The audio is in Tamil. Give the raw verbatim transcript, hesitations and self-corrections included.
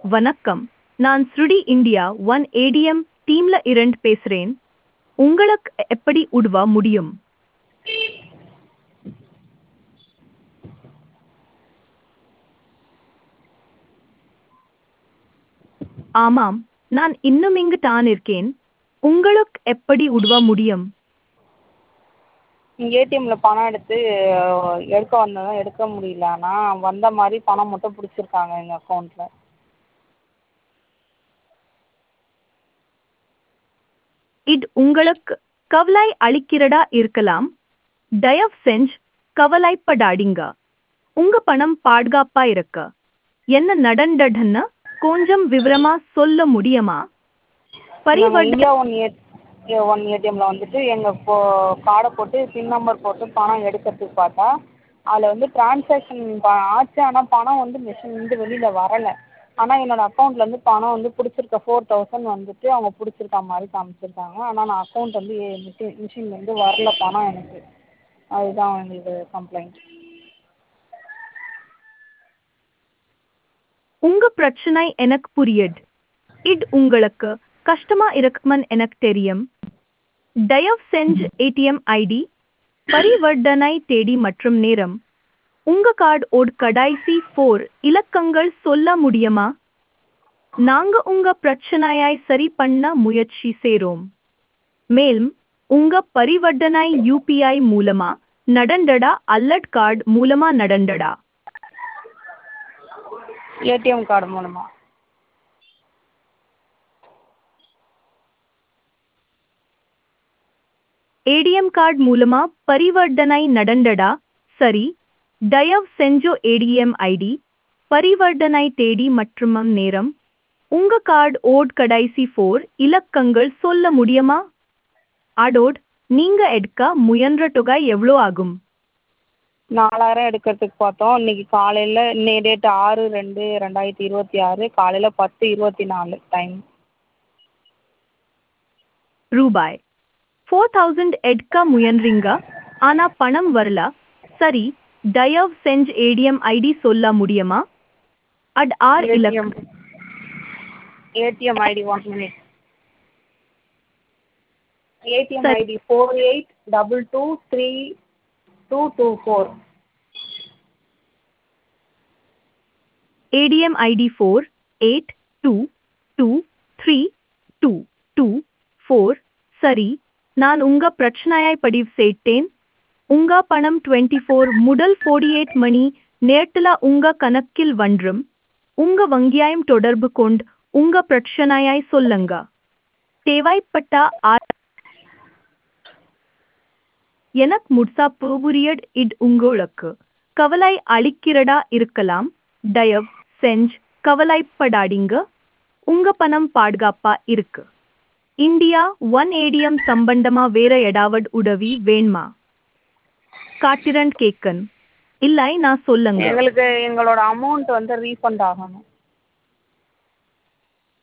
வணக்கம், நான் ஸ்ருடி இந்தியா ஒன் ஏடிஎம் டீம்ல இருந்து பேசுறேன். உங்களுக்கு எப்படி உதவ முடியும்? ஆமாம், நான் இன்னும் இங்கு தான் இருக்கேன். உங்களுக்கு எப்படி உதவ முடியும்? ஏடிஎம்ல பணம் எடுத்து எடுக்க வந்ததும் எடுக்க முடியல. ஆனால் வந்த மாதிரி பணம் மட்டும் பிடிச்சிருக்காங்க எங்கள் அக்கௌண்ட்டில். இது உங்களுக்கு கவலை அளிக்கிறதா இருக்கலாம். தயவு செஞ்சு கவலைப்படாதீங்க. உங்க பணம் பாதுகாப்பா இருக்க என்ன நடந்ததுன்னு கொஞ்சம் விவரமா சொல்ல முடியுமா? நாங்கள் பரிவர்த்தனை இந்தியா ஒன் ஏ ஒன் ஏடிஎம்மில் வந்துட்டு எங்கள் போ கார்டை போட்டு பின் நம்பர் போட்டு பணம் எடுக்கிறதுக்கு பார்த்தா அதில் வந்து டிரான்சாக்ஷன் ஆச்சு. ஆனால் பணம் வந்து மிஷின்லேருந்து வெளியில் வரலை. ஆனால் என்னோடய அக்கௌண்ட்லேருந்து பணம் வந்து பிடிச்சிருக்க ஃபோர் தௌசண்ட் வந்துட்டு அவங்க பிடிச்சிருக்க மாதிரி காமிச்சிருக்காங்க. ஆனால் நான் அக்கௌண்ட் வந்து மிஷின் மிஷின்லேருந்து வரல பணம் எனக்கு. அதுதான் எங்களுக்கு கம்ப்ளைண்ட். உங்க பிரச்சனை எனக்கு புரியுது. இது உங்களுக்கு கஷ்டமா இருக்கும்னு எனக்கு தெரியும். தயவு செஞ்சு ஏடிஎம் ஐடி, பரிவர்த்தனை தேதி மற்றும் நேரம், உங்க கார்டு ஓட் கடைசி ஃபோர் இலக்கங்கள் சொல்ல முடியுமா? நாங்க உங்க பிரச்சனையை சரி பண்ண முயற்சி செய்றோம். மேலும் உங்க பரிவர்த்தனை யூபிஐ மூலமா நடந்தடா அல்லது கார்டு மூலமா நடந்தடா? ஏடிஎம் கார்டு மூலமாக. ஏடிஎம் கார்டு மூலமா பரிவர்த்தனை நடந்தடா? சரி, தயவு செஞ்சு ஏடிஎம் ஐடி, பரிவர்த்தனை தேதி மற்றும் நேரம், உங்க கார்டு ஓட் கடைசி ஃபோர் இலக்கங்கள் சொல்ல முடியுமா? அதோடு நீங்க எடுக்க முயன்ற தொகை எவ்வளோ ஆகும்? நாலாயிரம் எடுக்கிறதுக்கு பார்த்தோம். இன்னைக்கு காலையில் இன்னைய டேட் ஆறு ரெண்டு ரெண்டாயிரத்தி இருபத்தி ஆறு காலையில் பத்து இருபத்தி நாலு டைம். ரூபாய் ஃபோர் தௌசண்ட் எடுக்க முயன்றீங்க, ஆனா பணம் வரல. சரி, தயவு செஞ்சு ஏடிஎம் ஐடி சொல்ல முடியுமா? அட் ஆர் ஏடிஎம் இலக்கு. ATM ID one minute. ATM சரி, ID four eight double two three two two four. ATM ID four eight two two three two two four. சரி, நான் உங்க பிரச்சனையை பதிவு செய்தேன். உங்க பணம் டுவெண்ட்டி ஃபோர் முதல் ஃபோர்ட்டி எயிட் மணி நேரத்துல உங்க கணக்கில் வந்துரும். உங்க வங்கியாயம் தொடர்பு கொண்டு உங்க பிரச்சனையை சொல்லுங்க. தேவைப்பட்டா ஆ- எனக்கு முழுசா புரியட். இது உங்களுக்கு கவலை அளிக்கிறதா இருக்கலாம். தயவு செஞ்சு கவலைப்படாதீங்க. உங்க பணம் பாதுகாப்பா இருக்கு. இந்தியா ஒன் ஏடிஎம் சம்பந்தமா வேற ஏதாவது உதவி வேணுமா? காட்டிரண்ட் கேக்கன் இல்லை, நான் சொல்லுங்க. எங்களுக்கு எங்களோட அமௌண்ட் வந்து ரீஃபண்ட் ஆகணும்.